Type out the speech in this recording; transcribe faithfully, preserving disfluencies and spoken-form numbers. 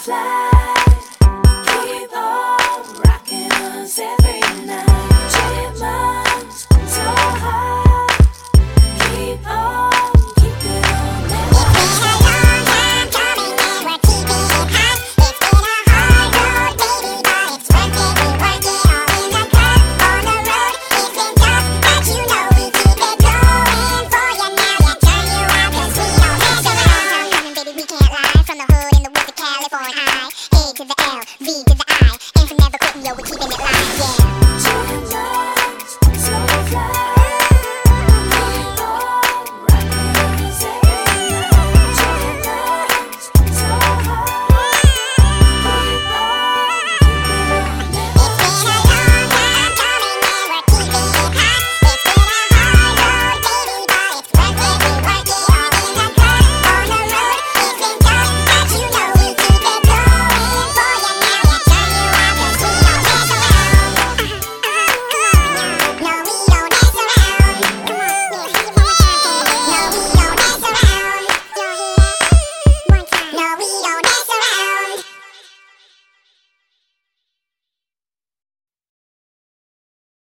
slide. Keep on rocking us every night. Chipmunks, so high. Keep on, keep it on that. It's been a long time coming and we're keeping it high. It's been a hard road, baby, but it's worth it. We work it all in the car, on the road. It's been tough, but you know we keep it going for you. Now you turn you out 'cause we don't have so long time coming, baby, we can't lie. From the hood in the woods of California, I, A to the L, V to the I.